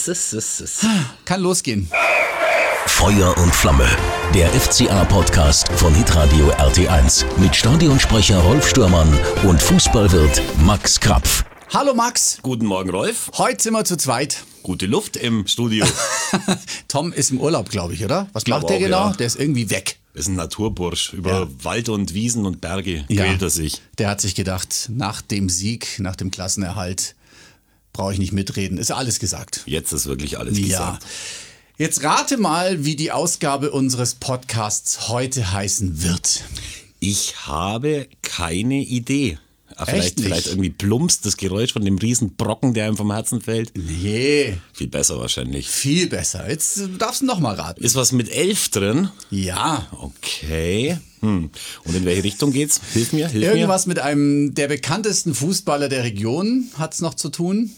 Kann losgehen. Feuer und Flamme, der FCA-Podcast von Hitradio RT1 mit Stadionsprecher Rolf Stürmann und Fußballwirt Max Krapf. Hallo Max. Guten Morgen, Rolf. Heute sind wir zu zweit. Gute Luft im Studio. Tom ist im Urlaub, glaube ich, oder? Was Glaub macht der auch, genau? ja. Der ist irgendwie weg. Das ist ein Naturbursch. Über Wald und Wiesen und Berge quält er sich. Der hat sich gedacht, nach dem Sieg, nach dem Klassenerhalt, brauche ich nicht mitreden. Ist alles gesagt. Jetzt ist wirklich alles Ja. gesagt. Jetzt rate mal, wie die Ausgabe unseres Podcasts heute heißen wird. Ich habe keine Idee. Echt nicht? Vielleicht irgendwie plumpst das Geräusch von dem riesen Brocken, der einem vom Herzen fällt. Nee, Viel besser wahrscheinlich. viel besser. Jetzt darfst du noch mal raten. Ist was mit 11 drin? Ja, Okay. Und in welche Richtung geht's? Hilf mir. irgendwas mit einem der bekanntesten Fußballer der Region hat's noch zu tun.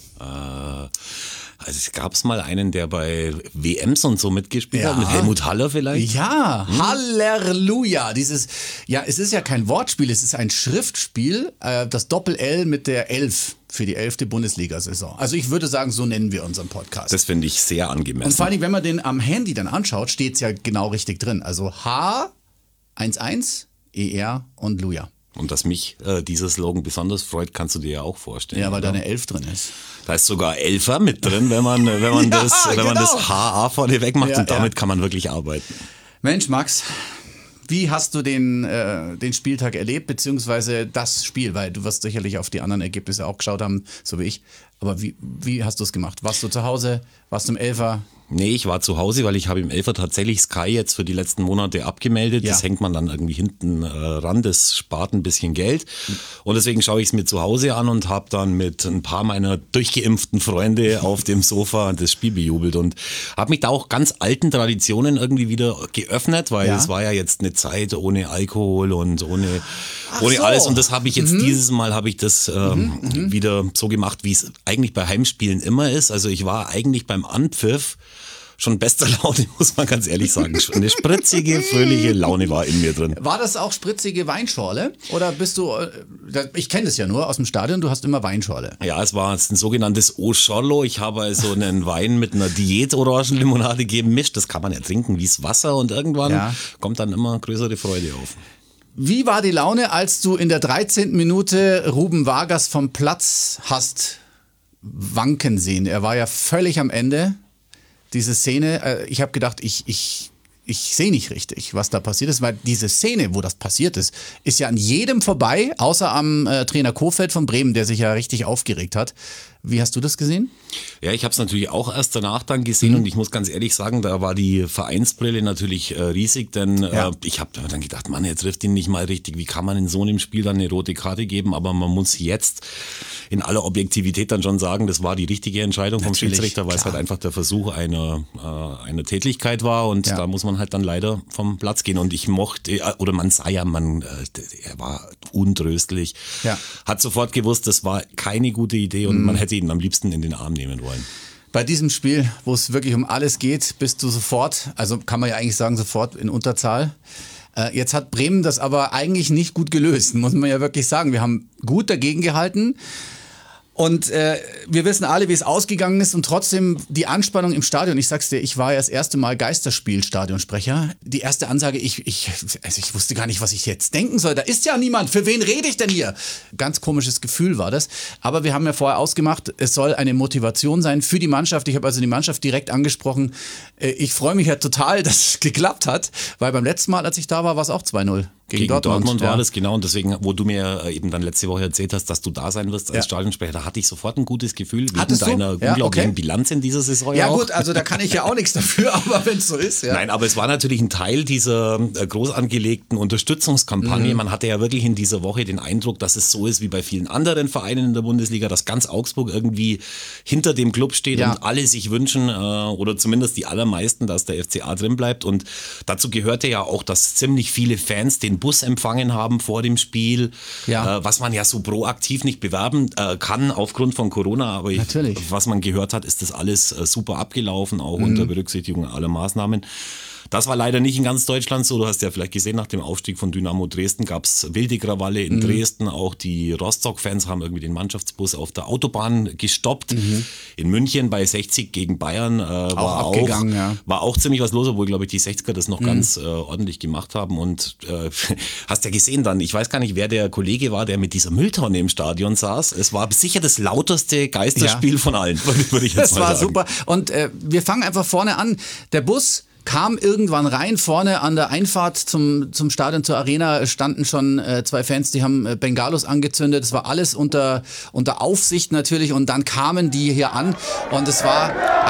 Also es gab mal einen, der bei WMs und so mitgespielt Ja. hat, mit Helmut Haller vielleicht. Ja, Halleluja. Es ist ja kein Wortspiel, es ist ein Schriftspiel, das Doppel-L mit der 11 für die 11. Bundesliga-Saison. Also ich würde sagen, so nennen wir unseren Podcast. Das finde ich sehr angemessen. Und vor allem, wenn man den am Handy dann anschaut, steht es ja genau richtig drin. Also H11, ER und Luja. Und dass mich dieser Slogan besonders freut, kannst du dir ja auch vorstellen. Ja, weil da oder? eine 11 drin ist. Da ist sogar Elfer mit drin, wenn man das HA vorne weg macht, Ja, und damit kann man wirklich arbeiten. Mensch, Max, wie hast du den Spieltag erlebt, beziehungsweise das Spiel? Weil du wirst sicherlich auf die anderen Ergebnisse auch geschaut haben, so wie ich. Aber wie hast du es gemacht? Warst du zu Hause? Warst du im Elfer? Nee, ich war zu Hause, weil ich habe im Elfer tatsächlich Sky jetzt für die letzten Monate abgemeldet. Ja. Das hängt man dann irgendwie hinten ran, das spart ein bisschen Geld. Und deswegen schaue ich es mir zu Hause an und habe dann mit ein paar meiner durchgeimpften Freunde auf dem Sofa das Spiel bejubelt und habe mich da auch ganz alten Traditionen irgendwie wieder geöffnet, weil es war ja jetzt eine Zeit ohne Alkohol und ohne so. alles. Und das habe ich jetzt dieses Mal habe ich das wieder so gemacht, wie es eigentlich bei Heimspielen immer ist. Also ich war eigentlich beim Anpfiff schon bester Laune, muss man ganz ehrlich sagen. Eine spritzige, fröhliche Laune war in mir drin. War das auch spritzige Weinschorle? Oder bist du, ich kenne das ja nur aus dem Stadion, du hast immer Weinschorle. Ja, es war ein sogenanntes Oschorlo. Ich habe also einen Wein mit einer Diät-Orangenlimonade gemischt. Das kann man ja trinken wie das Wasser und irgendwann kommt dann immer größere Freude auf. Wie war die Laune, als du in der 13. Minute Ruben Vargas vom Platz hast wanken sehen? Er war ja völlig am Ende. Diese Szene, ich habe gedacht, ich sehe nicht richtig, was da passiert ist, weil diese Szene, wo das passiert ist ja an jedem vorbei, außer am Trainer Kohfeldt von Bremen, der sich ja richtig aufgeregt hat. Wie hast du das gesehen? Ja, ich habe es natürlich auch erst danach dann gesehen und ich muss ganz ehrlich sagen, da war die Vereinsbrille natürlich riesig, denn ich habe dann gedacht, Mann, er trifft ihn nicht mal richtig. Wie kann man in so einem Spiel dann eine rote Karte geben? Aber man muss jetzt in aller Objektivität dann schon sagen, das war die richtige Entscheidung vom Natürlich, Schiedsrichter, weil es klar. halt einfach der Versuch einer Tätlichkeit war und da muss man halt dann leider vom Platz gehen. Und ich mochte, oder man sah ja, er war untröstlich, hat sofort gewusst, das war keine gute Idee und man hätte ihn am liebsten in den Arm nehmen wollen. Bei diesem Spiel, wo es wirklich um alles geht, bist du sofort, also kann man ja eigentlich sagen, sofort in Unterzahl. Jetzt hat Bremen das aber eigentlich nicht gut gelöst, muss man ja wirklich sagen. Wir haben gut dagegen gehalten. Und wir wissen alle, wie es ausgegangen ist und trotzdem die Anspannung im Stadion. Ich sag's dir, ich war ja das erste Mal Geisterspiel-Stadionsprecher. Die erste Ansage, ich wusste gar nicht, was ich jetzt denken soll. Da ist ja niemand. Für wen rede ich denn hier? Ganz komisches Gefühl war das. Aber wir haben ja vorher ausgemacht, es soll eine Motivation sein für die Mannschaft. Ich habe also die Mannschaft direkt angesprochen. Ich freue mich ja total, dass es geklappt hat, weil beim letzten Mal, als ich da war es auch 2-0. Gegen Dortmund war das, genau. Und deswegen, wo du mir eben dann letzte Woche erzählt hast, dass du da sein wirst als Stadionsprecher, da hatte ich sofort ein gutes Gefühl wegen deiner unglaublichen Bilanz in dieser Saison. Ja auch. gut, also da kann ich ja auch nichts dafür, aber wenn es so ist. Ja. Nein, aber es war natürlich ein Teil dieser groß angelegten Unterstützungskampagne. Man hatte ja wirklich in dieser Woche den Eindruck, dass es so ist wie bei vielen anderen Vereinen in der Bundesliga, dass ganz Augsburg irgendwie hinter dem Club steht und alle sich wünschen, oder zumindest die allermeisten, dass der FCA drin bleibt. Und dazu gehörte ja auch, dass ziemlich viele Fans den Bus empfangen haben vor dem Spiel, was man ja so proaktiv nicht bewerben kann aufgrund von Corona, aber was man gehört hat, ist das alles super abgelaufen, auch unter Berücksichtigung aller Maßnahmen. Das war leider nicht in ganz Deutschland so. Du hast ja vielleicht gesehen, nach dem Aufstieg von Dynamo Dresden gab es wilde Krawalle in Dresden. Auch die Rostock-Fans haben irgendwie den Mannschaftsbus auf der Autobahn gestoppt. In München bei 60 gegen Bayern war auch ziemlich was los, obwohl, glaube ich, die 60er das noch ganz ordentlich gemacht haben. Und hast ja gesehen dann, ich weiß gar nicht, wer der Kollege war, der mit dieser Mülltonne im Stadion saß. Es war sicher das lauteste Geisterspiel von allen, würde ich jetzt mal sagen. Das war super. Und wir fangen einfach vorne an. Der Bus kam irgendwann rein, vorne an der Einfahrt zum Stadion, zur Arena standen schon 2 Fans, die haben Bengalos angezündet. Das war alles unter Aufsicht natürlich und dann kamen die hier an und es war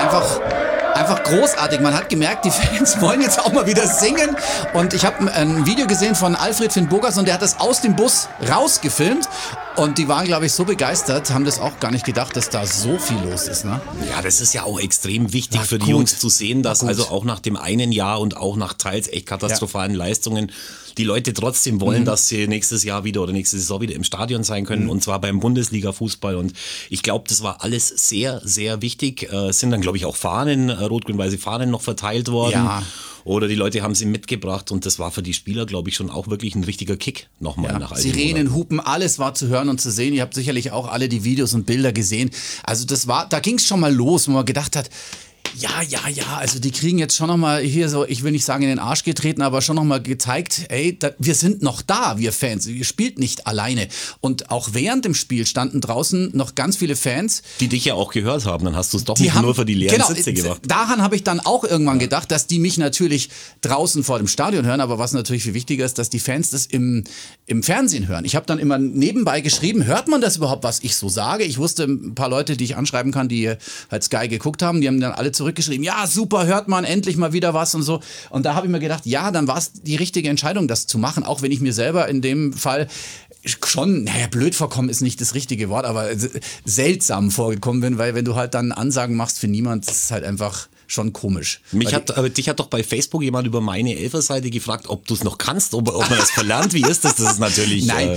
einfach großartig. Man hat gemerkt, die Fans wollen jetzt auch mal wieder singen. Und ich habe ein Video gesehen von Alfred Finn Burgers und der hat das aus dem Bus rausgefilmt. Und die waren, glaube ich, so begeistert, haben das auch gar nicht gedacht, dass da so viel los ist. Ne? Ja, das ist ja auch extrem wichtig für die Jungs zu sehen, dass also auch nach dem einen Jahr und auch nach teils echt katastrophalen Leistungen die Leute trotzdem wollen, dass sie nächstes Jahr wieder oder nächste Saison wieder im Stadion sein können und zwar beim Bundesliga-Fußball. Und ich glaube, das war alles sehr, sehr wichtig. Es sind dann, glaube ich, auch Fahnen, rot-grün-weiße Fahnen noch verteilt worden. Ja. Oder die Leute haben sie mitgebracht und das war für die Spieler, glaube ich, schon auch wirklich ein richtiger Kick nochmal nach all dem Sirenen, Urlaub. Hupen, alles war zu hören und zu sehen. Ihr habt sicherlich auch alle die Videos und Bilder gesehen. Also da ging es schon mal los, wo man gedacht hat, ja, also die kriegen jetzt schon nochmal hier so, ich will nicht sagen in den Arsch getreten, aber schon nochmal gezeigt, ey, wir sind noch da, wir Fans, ihr spielt nicht alleine. Und auch während dem Spiel standen draußen noch ganz viele Fans. Die dich ja auch gehört haben, dann hast du es doch nicht nur für die leeren Sitze gemacht. Daran habe ich dann auch irgendwann gedacht, dass die mich natürlich draußen vor dem Stadion hören, aber was natürlich viel wichtiger ist, dass die Fans das im Fernsehen hören. Ich habe dann immer nebenbei geschrieben, hört man das überhaupt, was ich so sage? Ich wusste ein paar Leute, die ich anschreiben kann, die halt Sky geguckt haben, die haben dann alle zurückgeschrieben, ja super, hört man endlich mal wieder was und so. Und da habe ich mir gedacht, ja, dann war es die richtige Entscheidung, das zu machen, auch wenn ich mir selber in dem Fall schon, blöd vorkommen ist nicht das richtige Wort, aber seltsam vorgekommen bin, weil wenn du halt dann Ansagen machst für niemand, das ist halt einfach schon komisch. Dich hat doch bei Facebook jemand über meine Elfer-Seite gefragt, ob du es noch kannst, ob man das verlernt. Wie ist das? Das ist natürlich... Nein,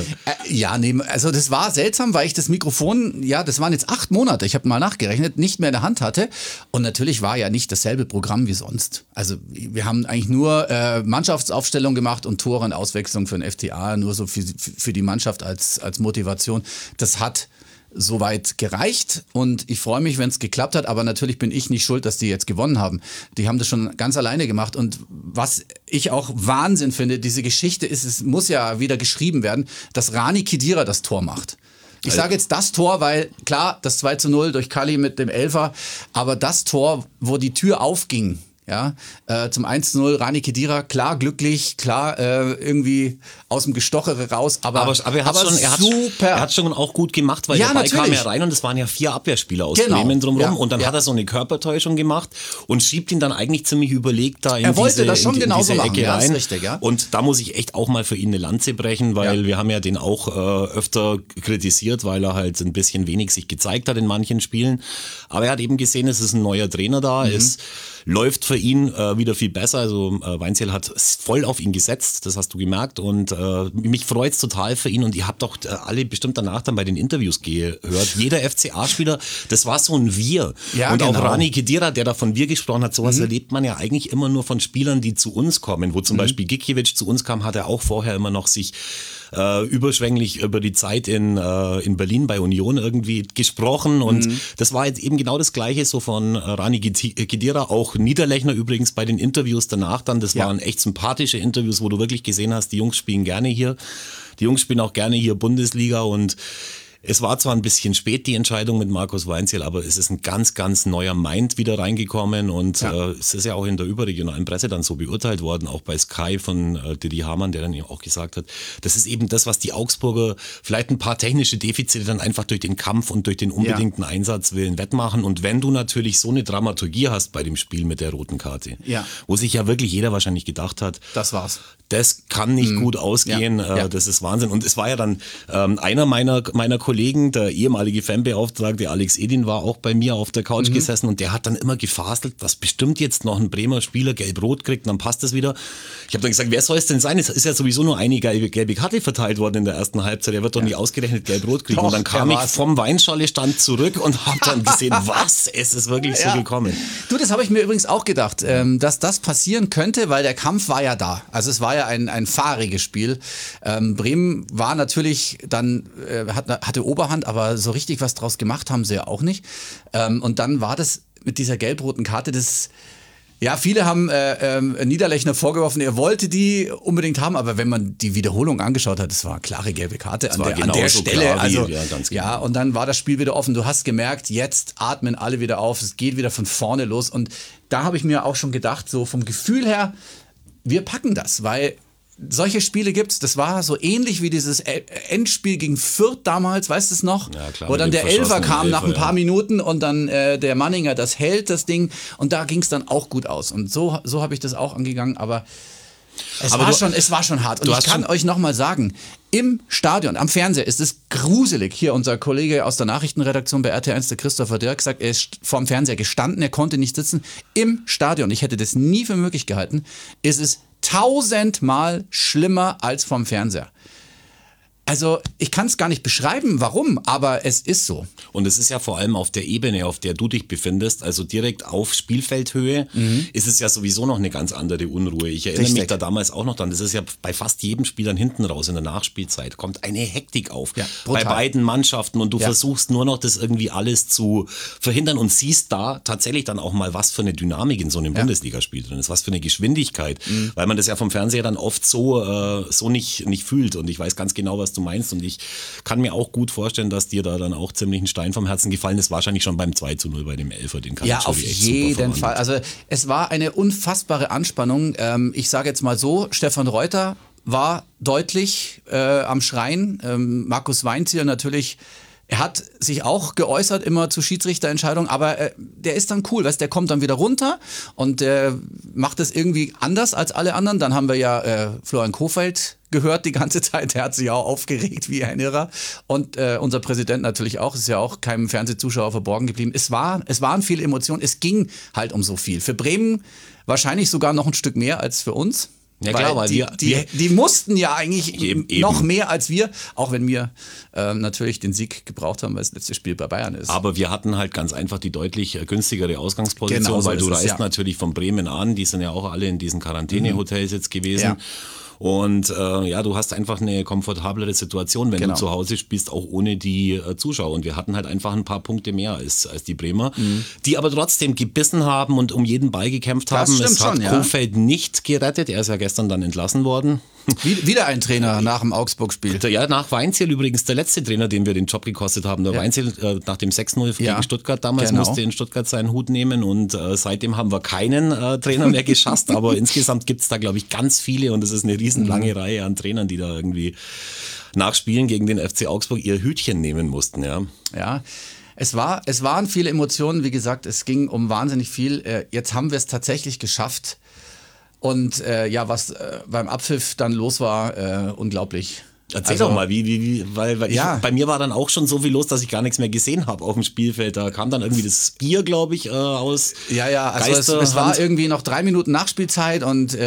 also das war seltsam, weil ich das Mikrofon, das waren jetzt 8 Monate, ich habe mal nachgerechnet, nicht mehr in der Hand hatte. Und natürlich war ja nicht dasselbe Programm wie sonst. Also wir haben eigentlich nur Mannschaftsaufstellung gemacht und Tore und Auswechslung für den FCA, nur so für die Mannschaft als Motivation. Das hat soweit gereicht und ich freue mich, wenn es geklappt hat, aber natürlich bin ich nicht schuld, dass die jetzt gewonnen haben. Die haben das schon ganz alleine gemacht und was ich auch Wahnsinn finde, diese Geschichte ist, es muss ja wieder geschrieben werden, dass Rani Khedira das Tor macht. Ich sage jetzt das Tor, weil klar, das 2:0 durch Kalli mit dem Elfer, aber das Tor, wo die Tür aufging, zum 1:0, Rani Khedira, klar glücklich, klar irgendwie aus dem Gestochere raus, aber er hat schon auch gut gemacht, weil der Ball kam ja rein und es waren ja 4 Abwehrspieler aus Bremen drumherum und dann hat er so eine Körpertäuschung gemacht und schiebt ihn dann eigentlich ziemlich überlegt da in diese Ecke rein. Richtig, ja. Und da muss ich echt auch mal für ihn eine Lanze brechen, weil wir haben ja den auch öfter kritisiert, weil er halt ein bisschen wenig sich gezeigt hat in manchen Spielen, aber er hat eben gesehen, es ist ein neuer Trainer da, es läuft für ihn wieder viel besser. Also Weinzierl hat voll auf ihn gesetzt, das hast du gemerkt. Und mich freut's total für ihn. Und ihr habt doch alle bestimmt danach dann bei den Interviews gehört. Jeder FCA-Spieler, das war so ein Wir. Ja, und auch Rani Khedira, der da von Wir gesprochen hat, sowas erlebt man ja eigentlich immer nur von Spielern, die zu uns kommen. Wo zum Beispiel Gikiewicz zu uns kam, hat er auch vorher immer noch sich überschwänglich über die Zeit in Berlin bei Union irgendwie gesprochen und das war jetzt eben genau das Gleiche so von Rani Khedira, auch Niederlechner übrigens bei den Interviews danach dann, das waren echt sympathische Interviews, wo du wirklich gesehen hast, die Jungs spielen gerne hier, die Jungs spielen auch gerne hier Bundesliga und es war zwar ein bisschen spät, die Entscheidung mit Markus Weinzierl, aber es ist ein ganz, ganz neuer Mind wieder reingekommen und es ist ja auch in der überregionalen Presse dann so beurteilt worden, auch bei Sky von Didi Hamann, der dann eben auch gesagt hat, das ist eben das, was die Augsburger vielleicht ein paar technische Defizite dann einfach durch den Kampf und durch den unbedingten Einsatzwillen wettmachen und wenn du natürlich so eine Dramaturgie hast bei dem Spiel mit der roten Karte, wo sich ja wirklich jeder wahrscheinlich gedacht hat, das war's. Das kann nicht gut ausgehen, das ist Wahnsinn und es war ja dann einer meiner Kollegen, Kollegen, der ehemalige Fanbeauftragte Alex Edin war auch bei mir auf der Couch gesessen und der hat dann immer gefaselt, dass bestimmt jetzt noch ein Bremer Spieler gelb-rot kriegt und dann passt das wieder. Ich habe dann gesagt, wer soll es denn sein? Es ist ja sowieso nur eine gelbe Karte verteilt worden in der ersten Halbzeit. Er wird doch nicht ausgerechnet gelb-rot kriegen. Doch, und dann kam ich war's. vom Weinschale-Stand zurück und habe dann gesehen, was? Es ist wirklich so gekommen. Du, das habe ich mir übrigens auch gedacht, dass das passieren könnte, weil der Kampf war ja da. Also es war ja ein fahriges Spiel. Bremen war natürlich dann, hatte Oberhand, aber so richtig was draus gemacht haben sie ja auch nicht. Und dann war das mit dieser gelb-roten Karte, ja, viele haben Niederlechner vorgeworfen, er wollte die unbedingt haben, aber wenn man die Wiederholung angeschaut hat, das war eine klare gelbe Karte an der Stelle. Klar Also, ganz genau. ja, und dann war das Spiel wieder offen. Du hast gemerkt, jetzt atmen alle wieder auf, es geht wieder von vorne los. Und da habe ich mir auch schon gedacht, so vom Gefühl her, wir packen das, weil solche Spiele gibt's. Das war so ähnlich wie dieses Endspiel gegen Fürth damals, weißt du es noch? Ja, klar, wo dann mit der dem Elfer kam verschossenen nach ein paar Elfer, Minuten und dann der Manninger das hält, das Ding. Und da ging's dann auch gut aus. Und so habe ich das auch angegangen, aber es war schon hart. Und ich kann euch nochmal sagen, im Stadion, am Fernseher ist es gruselig. Hier unser Kollege aus der Nachrichtenredaktion bei RT1, der Christopher Dirk, sagt, er ist vorm Fernseher gestanden, er konnte nicht sitzen. Im Stadion, ich hätte das nie für möglich gehalten, ist es 1000-mal schlimmer als vom Fernseher. Also ich kann es gar nicht beschreiben, warum, aber es ist so. Und es ist ja vor allem auf der Ebene, auf der du dich befindest, also direkt auf Spielfeldhöhe, ist es ja sowieso noch eine ganz andere Unruhe. Ich erinnere mich da damals auch noch dran, das ist ja bei fast jedem Spiel dann hinten raus in der Nachspielzeit, kommt eine Hektik auf bei beiden Mannschaften und du versuchst nur noch das irgendwie alles zu verhindern und siehst da tatsächlich dann auch mal, was für eine Dynamik in so einem Bundesligaspiel drin ist, was für eine Geschwindigkeit, weil man das ja vom Fernseher dann oft so nicht fühlt und ich weiß ganz genau, was du meinst und ich kann mir auch gut vorstellen, dass dir da dann auch ziemlich ein Stein vom Herzen gefallen ist, wahrscheinlich schon beim 2:0 bei dem Elfer, den kann ja, auf jeden Fall. Also es war eine unfassbare Anspannung. Ich sage jetzt mal so, Stefan Reuter war deutlich am Schreien. Markus Weinzierl natürlich, er hat sich auch geäußert immer zu Schiedsrichterentscheidungen, aber der ist dann cool, weißt, der kommt dann wieder runter und der macht es irgendwie anders als alle anderen. Dann haben wir ja Florian Kohfeldt gehört die ganze Zeit, der hat sich auch aufgeregt wie ein Irrer und unser Präsident natürlich auch, ist ja auch keinem Fernsehzuschauer verborgen geblieben. Es waren viele Emotionen, es ging halt um so viel. Für Bremen wahrscheinlich sogar noch ein Stück mehr als für uns. Ja klar, weil die mussten ja eigentlich eben noch mehr als wir, auch wenn wir natürlich den Sieg gebraucht haben, weil das letzte Spiel bei Bayern ist. Aber wir hatten halt ganz einfach die deutlich günstigere Ausgangsposition, Genau so weil du ist es, reist natürlich von Bremen an, die sind ja auch alle in diesen Quarantänehotels jetzt gewesen. Ja. Und du hast einfach eine komfortablere Situation, wenn du zu Hause spielst, auch ohne die Zuschauer. Und wir hatten halt einfach ein paar Punkte mehr als die Bremer, die aber trotzdem gebissen haben und um jeden Ball gekämpft haben. Es hat Kohfeldt nicht gerettet, er ist ja gestern dann entlassen worden. Wieder ein Trainer nach dem Augsburg-Spiel. Ja, nach Weinzierl übrigens der letzte Trainer, dem wir den Job gekostet haben. Der Weinzierl nach dem 6:0 gegen Stuttgart damals musste in Stuttgart seinen Hut nehmen und seitdem haben wir keinen Trainer mehr geschasst, aber insgesamt gibt es da, glaube ich, ganz viele und es ist eine riesenlange Reihe an Trainern, die da irgendwie nach Spielen gegen den FC Augsburg ihr Hütchen nehmen mussten. Ja. Es waren viele Emotionen, wie gesagt, es ging um wahnsinnig viel. Jetzt haben wir es tatsächlich geschafft. Und was beim Abpfiff dann los war, unglaublich. Erzähl doch mal, weil bei mir war dann auch schon so viel los, dass ich gar nichts mehr gesehen habe auf dem Spielfeld. Da kam dann irgendwie das Bier, glaube ich, aus. Ja, also es war irgendwie noch 3 Minuten Nachspielzeit und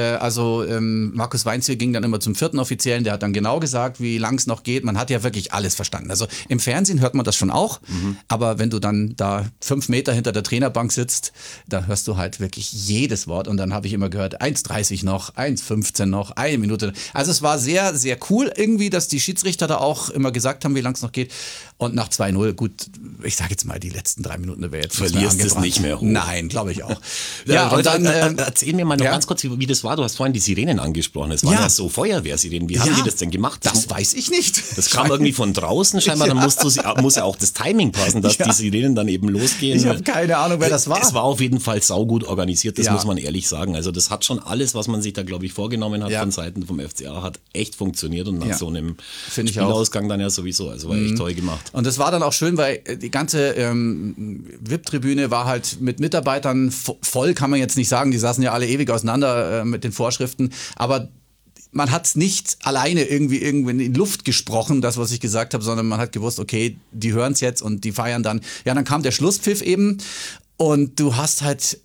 Markus Weinzierl ging dann immer zum 4. Offiziellen, der hat dann genau gesagt, wie lang es noch geht. Man hat ja wirklich alles verstanden. Also im Fernsehen hört man das schon auch, aber wenn du dann da 5 Meter hinter der Trainerbank sitzt, da hörst du halt wirklich jedes Wort und dann habe ich immer gehört, 1:30 noch, 1:15 noch, 1 Minute. Also es war sehr, sehr cool irgendwie, dass die Schiedsrichter da auch immer gesagt haben, wie lang es noch geht. Und nach 2:0, gut, ich sage jetzt mal, die letzten 3 Minuten wäre jetzt verlierst es nicht mehr hoch. Nein, glaube ich auch. Und dann erzähl mir mal noch ganz kurz, wie das war. Du hast vorhin die Sirenen angesprochen. Es waren ja so Feuerwehrsirenen. Wie haben die das denn gemacht? Das weiß ich nicht. Das kam irgendwie von draußen scheinbar. Dann muss ja auch das Timing passen, dass die Sirenen dann eben losgehen. Ich habe keine Ahnung, wer das war. Es war auf jeden Fall saugut organisiert, das muss man ehrlich sagen. Also das hat schon alles, was man sich da, glaube ich, vorgenommen hat von Seiten vom FCA, hat echt funktioniert und nach so einem Spielausgang dann ja sowieso. Also war echt toll gemacht. Und das war dann auch schön, weil die ganze VIP-Tribüne war halt mit Mitarbeitern voll, kann man jetzt nicht sagen. Die saßen ja alle ewig auseinander mit den Vorschriften. Aber man hat es nicht alleine irgendwie in die Luft gesprochen, das, was ich gesagt habe, sondern man hat gewusst, okay, die hören es jetzt und die feiern dann. Ja, dann kam der Schlusspfiff eben und du hast halt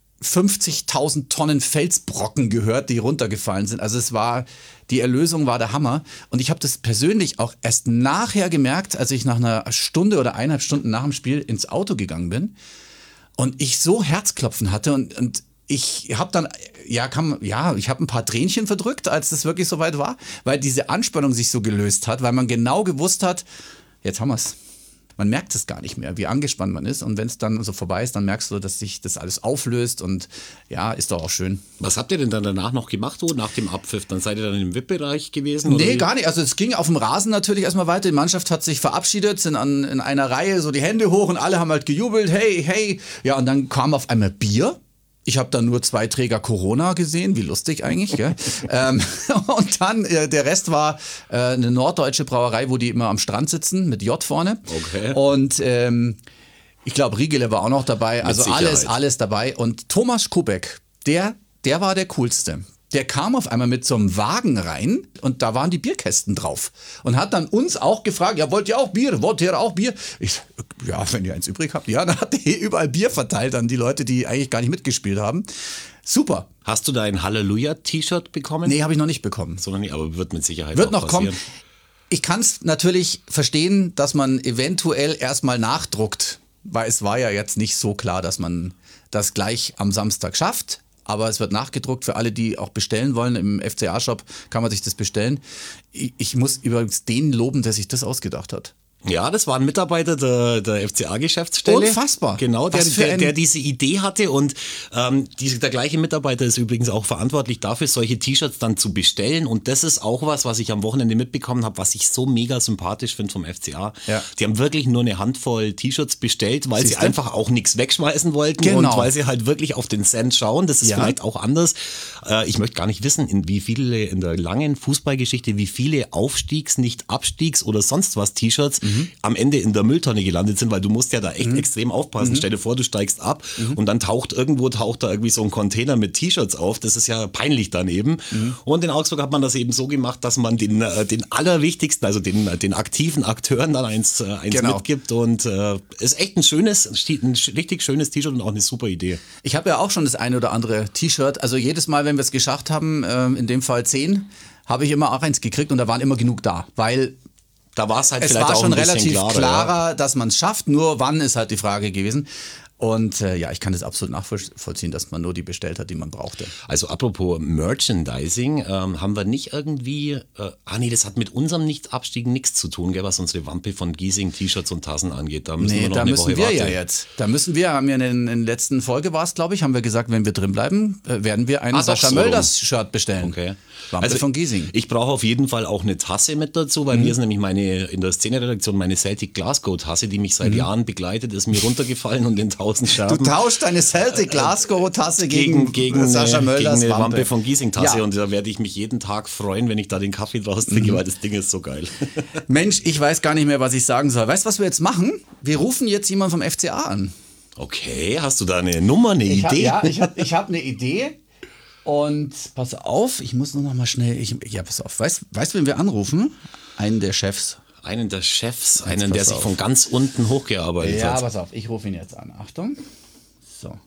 50.000 Tonnen Felsbrocken gehört, die runtergefallen sind. Also die Erlösung war der Hammer. Und ich habe das persönlich auch erst nachher gemerkt, als ich nach einer Stunde oder 1,5 Stunden nach dem Spiel ins Auto gegangen bin und ich so Herzklopfen hatte und ich habe dann, ich habe ein paar Tränchen verdrückt, als das wirklich soweit war, weil diese Anspannung sich so gelöst hat, weil man genau gewusst hat, jetzt haben wir es. Man merkt es gar nicht mehr, wie angespannt man ist. Und wenn es dann so vorbei ist, dann merkst du, dass sich das alles auflöst. Und ja, ist doch auch schön. Was habt ihr denn dann danach noch gemacht, nach dem Abpfiff? Dann seid ihr dann im VIP-Bereich gewesen? Nee, oder gar nicht. Also es ging auf dem Rasen natürlich erstmal weiter. Die Mannschaft hat sich verabschiedet, sind in einer Reihe so die Hände hoch und alle haben halt gejubelt. Hey, hey. Ja, und dann kam auf einmal Bier. Ich habe dann nur 2 Träger Corona gesehen, wie lustig eigentlich. Gell? Und dann, der Rest war eine norddeutsche Brauerei, wo die immer am Strand sitzen, mit J vorne. Okay. Und ich glaube, Riegele war auch noch dabei. Mit also Sicherheit. alles dabei. Und Thomas Kubek, der war der Coolste. Der kam auf einmal mit so einem Wagen rein und da waren die Bierkästen drauf. Und hat dann uns auch gefragt, ja, wollt ihr auch Bier? Wollt ihr auch Bier? Ich, ja, wenn ihr eins übrig habt. Ja, dann hat er überall Bier verteilt an die Leute, die eigentlich gar nicht mitgespielt haben. Super. Hast du da ein Halleluja-T-Shirt bekommen? Nee, habe ich noch nicht bekommen. So noch nicht, aber wird mit Sicherheit Wird auch noch passieren. kommen. Ich kann es natürlich verstehen, dass man eventuell erstmal nachdruckt, weil es war ja jetzt nicht so klar, dass man das gleich am Samstag schafft. Aber es wird nachgedruckt für alle, die auch bestellen wollen. Im FCA-Shop kann man sich das bestellen. Ich muss übrigens den loben, der sich das ausgedacht hat. Ja, das war ein Mitarbeiter der FCA-Geschäftsstelle. Unfassbar. Genau, Was für der diese Idee hatte und der gleiche Mitarbeiter ist übrigens auch verantwortlich dafür, solche T-Shirts dann zu bestellen und das ist auch was ich am Wochenende mitbekommen habe, was ich so mega sympathisch finde vom FCA. Ja. Die haben wirklich nur eine Handvoll T-Shirts bestellt, weil sie Siehste? einfach auch nichts wegschmeißen wollten Genau. und weil sie halt wirklich auf den Cent schauen. Das ist vielleicht auch anders. Ich möchte gar nicht wissen, in der langen Fußballgeschichte, wie viele Aufstiegs-, nicht Abstiegs- oder sonst was T-Shirts am Ende in der Mülltonne gelandet sind, weil du musst ja da echt extrem aufpassen. Stell dir vor, du steigst ab und dann taucht da irgendwie so ein Container mit T-Shirts auf. Das ist ja peinlich daneben. Und in Augsburg hat man das eben so gemacht, dass man den allerwichtigsten, also den aktiven Akteuren dann eins mitgibt und ist echt ein richtig schönes T-Shirt und auch eine super Idee. Ich habe ja auch schon das eine oder andere T-Shirt. Also jedes Mal, wenn wir es geschafft haben, in dem Fall 10, habe ich immer auch eins gekriegt und da waren immer genug da, weil da war es halt es vielleicht war auch schon ein bisschen relativ klarer, dass man es schafft, nur wann ist halt die Frage gewesen. Und ich kann das absolut nachvollziehen, dass man nur die bestellt hat, die man brauchte. Also apropos Merchandising, haben wir nicht irgendwie, das hat mit unserem Abstieg nichts zu tun, gell, was unsere Wampe von Giesing T-Shirts und Tassen angeht. Da müssen wir noch eine Woche warten. Haben wir in der letzten Folge war es, glaube ich, haben wir gesagt, wenn wir drin bleiben, werden wir ein Sascha Mölders-Shirt bestellen. Okay. Wampe von Giesing. Ich brauche auf jeden Fall auch eine Tasse mit dazu, weil mir ist nämlich in der Szene-Redaktion meine Celtic Glasgow Tasse, die mich seit Jahren begleitet, ist mir runtergefallen und in 1000 Scherben. Du tauschst deine Celtic Glasgow Tasse gegen Sascha Mölders gegen eine Wampe von Giesing Tasse Ja. und da werde ich mich jeden Tag freuen, wenn ich da den Kaffee draus trinke, weil das Ding ist so geil. Mensch, ich weiß gar nicht mehr, was ich sagen soll. Weißt du, was wir jetzt machen? Wir rufen jetzt jemanden vom FCA an. Okay, hast du da eine Nummer, eine Idee? Ich hab eine Idee. Und pass auf, ich muss nur noch mal schnell. Pass auf. Weißt du, wen wir anrufen? Einen der Chefs. Einen der Chefs, Jetzt einen, der pass sich auf. von ganz unten hochgearbeitet Ja, hat. pass auf, ich rufe ihn jetzt an. Achtung. So.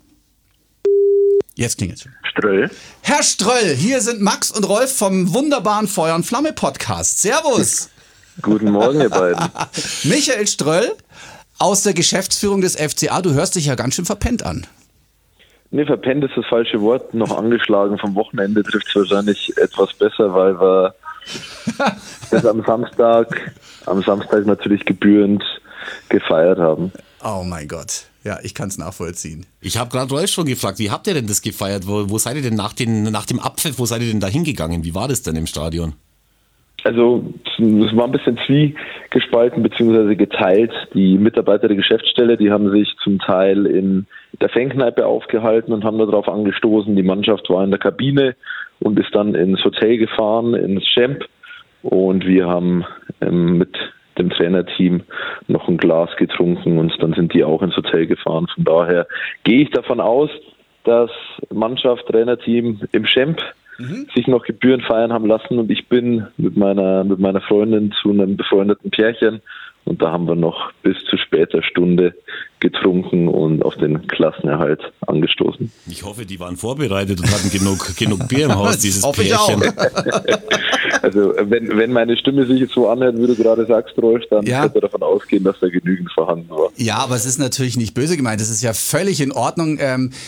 Jetzt klingelt's schon. Ströll. Herr Ströll, hier sind Max und Rolf vom wunderbaren Feuer und Flamme Podcast. Servus. Guten Morgen, ihr beiden. Michael Ströll aus der Geschäftsführung des FCA. Du hörst dich ja ganz schön verpennt an. Nee, verpennt ist das falsche Wort. Noch angeschlagen vom Wochenende trifft es wahrscheinlich etwas besser, weil wir das am Samstag natürlich gebührend gefeiert haben. Oh mein Gott. Ja, ich kann es nachvollziehen. Ich habe gerade Rolf schon gefragt, wie habt ihr denn das gefeiert? Wo seid ihr denn nach dem Abpfiff, wo seid ihr denn da hingegangen? Wie war das denn im Stadion? Also es war ein bisschen zwiegespalten bzw. geteilt. Die Mitarbeiter der Geschäftsstelle, die haben sich zum Teil in der Fankneipe aufgehalten und haben darauf angestoßen. Die Mannschaft war in der Kabine und ist dann ins Hotel gefahren, ins Champ. Und wir haben mit dem Trainerteam noch ein Glas getrunken und dann sind die auch ins Hotel gefahren. Von daher gehe ich davon aus, dass Mannschaft, Trainerteam im Champ sich noch Gebühren feiern haben lassen und ich bin mit meiner Freundin zu einem befreundeten Pärchen und da haben wir noch bis zu später Stunde getrunken und auf den Klassenerhalt angestoßen. Ich hoffe, die waren vorbereitet und hatten genug Bier im Haus, dieses hoffe Pärchen. ich auch. Also wenn meine Stimme sich jetzt so anhört, wie du gerade sagst, Rolf, dann könnte er davon ausgehen, dass da genügend vorhanden war. Ja, aber es ist natürlich nicht böse gemeint. Es ist ja völlig in Ordnung.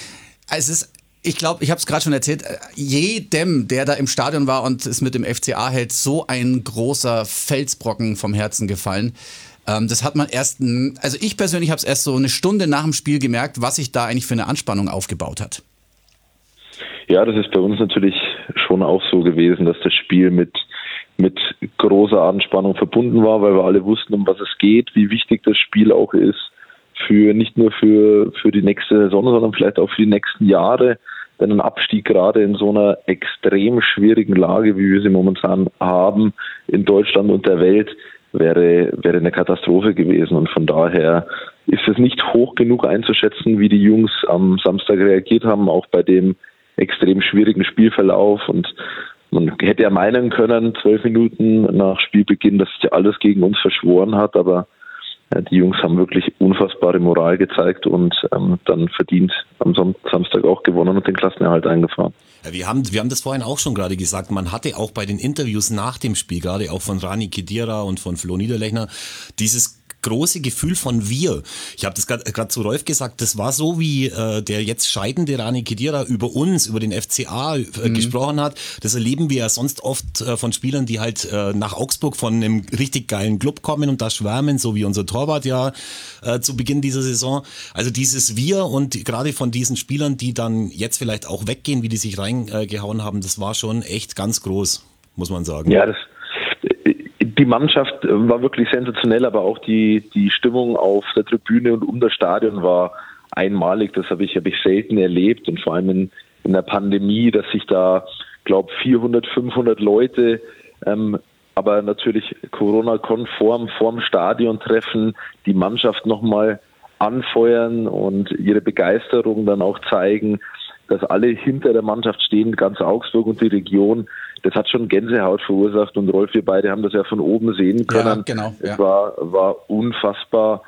Ich glaube, ich habe es gerade schon erzählt, jedem, der da im Stadion war und es mit dem FCA hält, so ein großer Felsbrocken vom Herzen gefallen. Das hat man also ich persönlich habe es erst so eine Stunde nach dem Spiel gemerkt, was sich da eigentlich für eine Anspannung aufgebaut hat. Ja, das ist bei uns natürlich schon auch so gewesen, dass das Spiel mit großer Anspannung verbunden war, weil wir alle wussten, um was es geht, wie wichtig das Spiel auch ist, nicht nur für die nächste Saison, sondern vielleicht auch für die nächsten Jahre. Denn ein Abstieg gerade in so einer extrem schwierigen Lage, wie wir sie momentan haben, in Deutschland und der Welt, wäre eine Katastrophe gewesen. Und von daher ist es nicht hoch genug einzuschätzen, wie die Jungs am Samstag reagiert haben, auch bei dem extrem schwierigen Spielverlauf. Und man hätte ja meinen können, 12 Minuten nach Spielbeginn, dass sich alles gegen uns verschworen hat, aber die Jungs haben wirklich unfassbare Moral gezeigt und dann verdient am Samstag auch gewonnen und den Klassenerhalt eingefahren. Ja, wir haben das vorhin auch schon gerade gesagt, man hatte auch bei den Interviews nach dem Spiel, gerade auch von Rani Khedira und von Flo Niederlechner, dieses große Gefühl von wir. Ich habe das gerade zu Rolf gesagt, das war so, wie der jetzt scheidende Rani Khedira über uns, über den FCA gesprochen hat. Das erleben wir ja sonst oft von Spielern, die halt nach Augsburg von einem richtig geilen Club kommen und da schwärmen, so wie unser Torwart ja zu Beginn dieser Saison. Also dieses Wir und gerade von diesen Spielern, die dann jetzt vielleicht auch weggehen, wie die sich reingehauen haben, das war schon echt ganz groß, muss man sagen. Ja, die Mannschaft war wirklich sensationell, aber auch die Stimmung auf der Tribüne und um das Stadion war einmalig. Das habe ich selten erlebt und vor allem in der Pandemie, dass sich da, glaube 400, 500 Leute, aber natürlich Corona-konform vorm Stadion treffen, die Mannschaft nochmal anfeuern und ihre Begeisterung dann auch zeigen, dass alle hinter der Mannschaft stehen, ganz Augsburg und die Region. Das hat schon Gänsehaut verursacht und Rolf, wir beide haben das ja von oben sehen können. Ja, genau, ja. Es war unfassbar,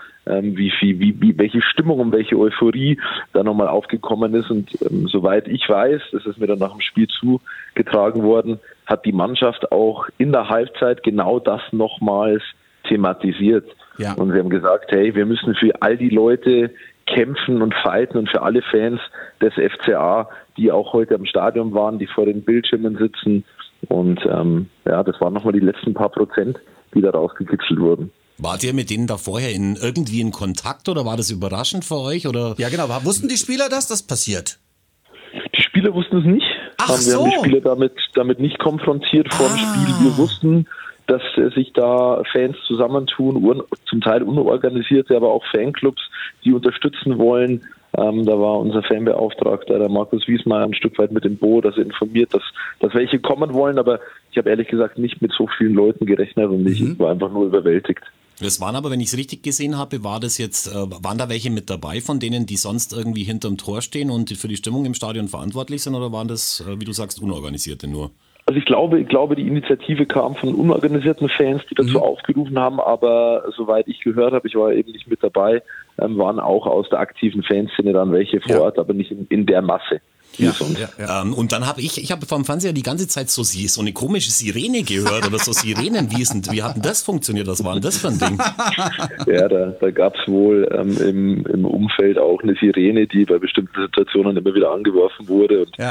welche Stimmung und welche Euphorie da nochmal aufgekommen ist. Und soweit ich weiß, das ist mir dann nach dem Spiel zugetragen worden, hat die Mannschaft auch in der Halbzeit genau das nochmals thematisiert. Ja. Und wir haben gesagt, hey, wir müssen für all die Leute kämpfen und fighten und für alle Fans des FCA, die auch heute am Stadion waren, die vor den Bildschirmen sitzen. Und das waren nochmal die letzten paar Prozent, die da rausgekitzelt wurden. Wart ihr mit denen da vorher irgendwie in Kontakt oder war das überraschend für euch? Oder? Ja, genau. Wussten die Spieler, dass das passiert? Die Spieler wussten es nicht. Wir haben die Spieler damit nicht konfrontiert vor dem Spiel. Wir wussten, dass sich da Fans zusammentun, zum Teil unorganisierte, aber auch Fanclubs, die unterstützen wollen. Da war unser Fanbeauftragter, der Markus Wiesmeier, ein Stück weit mit dem Boot, dass er informiert, dass welche kommen wollen, aber ich habe ehrlich gesagt nicht mit so vielen Leuten gerechnet und ich war einfach nur überwältigt. Das waren aber, wenn ich es richtig gesehen habe, waren da welche mit dabei von denen, die sonst irgendwie hinterm Tor stehen und für die Stimmung im Stadion verantwortlich sind, oder waren das, wie du sagst, Unorganisierte nur? Also ich glaube, die Initiative kam von unorganisierten Fans, die dazu aufgerufen haben, aber soweit ich gehört habe, ich war eben nicht mit dabei, waren auch aus der aktiven Fanszene dann welche vor Ort, aber nicht in der Masse. Und dann habe ich habe vom Fernseher die ganze Zeit so eine komische Sirene gehört oder so Sirenen. Wie hat denn das funktioniert? Was war denn das für ein Ding? Ja, da gab es wohl im Umfeld auch eine Sirene, die bei bestimmten Situationen immer wieder angeworfen wurde. Und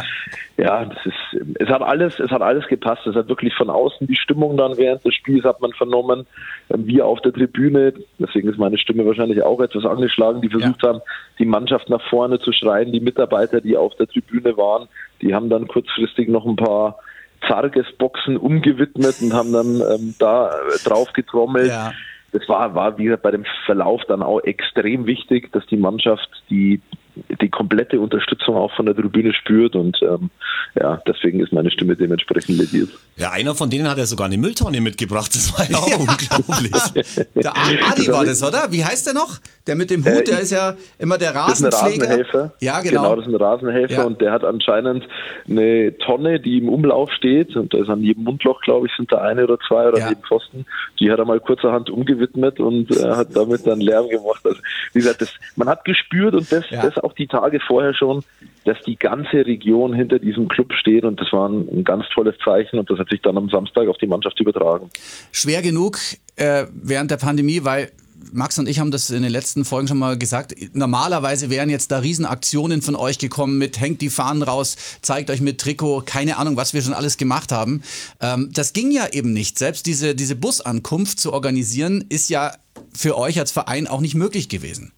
es hat alles gepasst. Es hat wirklich von außen die Stimmung dann während des Spiels hat man vernommen. Wir auf der Tribüne, deswegen ist meine Stimme wahrscheinlich auch etwas angeschlagen, die versucht haben, die Mannschaft nach vorne zu schreien. Die Mitarbeiter, die auf der Tribüne waren, die haben dann kurzfristig noch ein paar Zarges-Boxen umgewidmet und haben dann da drauf getrommelt. Ja. Das war wie gesagt bei dem Verlauf dann auch extrem wichtig, dass die Mannschaft die die komplette Unterstützung auch von der Tribüne spürt und deswegen ist meine Stimme dementsprechend lediert. Ja, einer von denen hat ja sogar eine Mülltonne mitgebracht, das war ja auch unglaublich. Der Adi war das, oder? Wie heißt der noch? Der mit dem Hut, der ist ja immer der Rasenpfleger. Das ist ein Rasenhelfer. Ja, genau. Das ist ein Rasenhelfer und der hat anscheinend eine Tonne, die im Umlauf steht und da ist an jedem Mundloch, glaube ich, sind da eine oder zwei oder jedem Pfosten. Die hat er mal kurzerhand umgewidmet und hat damit dann Lärm gemacht. Also, wie gesagt, man hat gespürt und das auch die Tage vorher schon, dass die ganze Region hinter diesem Club steht und das war ein ganz tolles Zeichen und das hat sich dann am Samstag auf die Mannschaft übertragen. Schwer genug während der Pandemie, weil Max und ich haben das in den letzten Folgen schon mal gesagt, normalerweise wären jetzt da Riesenaktionen von euch gekommen mit hängt die Fahnen raus, zeigt euch mit Trikot, keine Ahnung, was wir schon alles gemacht haben. Das ging ja eben nicht. Selbst diese Busankunft zu organisieren, ist ja für euch als Verein auch nicht möglich gewesen.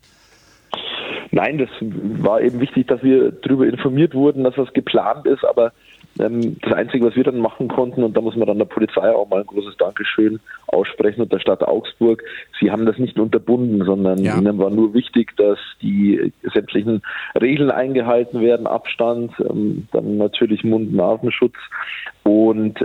Nein, das war eben wichtig, dass wir darüber informiert wurden, dass das geplant ist, aber das Einzige, was wir dann machen konnten, und da muss man dann der Polizei auch mal ein großes Dankeschön aussprechen und der Stadt Augsburg, sie haben das nicht unterbunden, sondern ihnen war nur wichtig, dass die sämtlichen Regeln eingehalten werden, Abstand, dann natürlich Mund-Nasenschutz und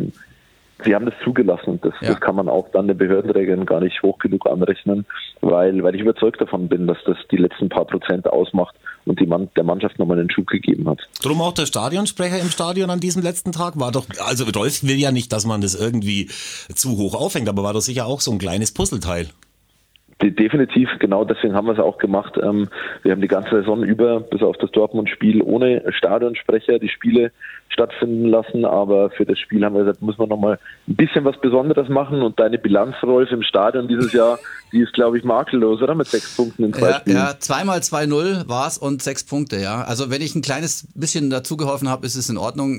sie haben das zugelassen und das kann man auch dann den Behördenträgern gar nicht hoch genug anrechnen, weil ich überzeugt davon bin, dass das die letzten paar Prozent ausmacht und der Mannschaft nochmal einen Schub gegeben hat. Drum auch der Stadionsprecher im Stadion an diesem letzten Tag war doch, also Rolf will ja nicht, dass man das irgendwie zu hoch aufhängt, aber war doch sicher auch so ein kleines Puzzleteil. Definitiv, genau deswegen haben wir es auch gemacht. Wir haben die ganze Saison über, bis auf das Dortmund-Spiel, ohne Stadionsprecher die Spiele stattfinden lassen, aber für das Spiel haben wir gesagt, muss man nochmal ein bisschen was Besonderes machen und deine Bilanz, Rolf, im Stadion dieses Jahr, die ist, glaube ich, makellos, oder? Mit 6 Punkten in 2 Spielen. Ja, 2x2-0 war es und 6 Punkte, ja. Also wenn ich ein kleines bisschen dazugeholfen habe, ist es in Ordnung.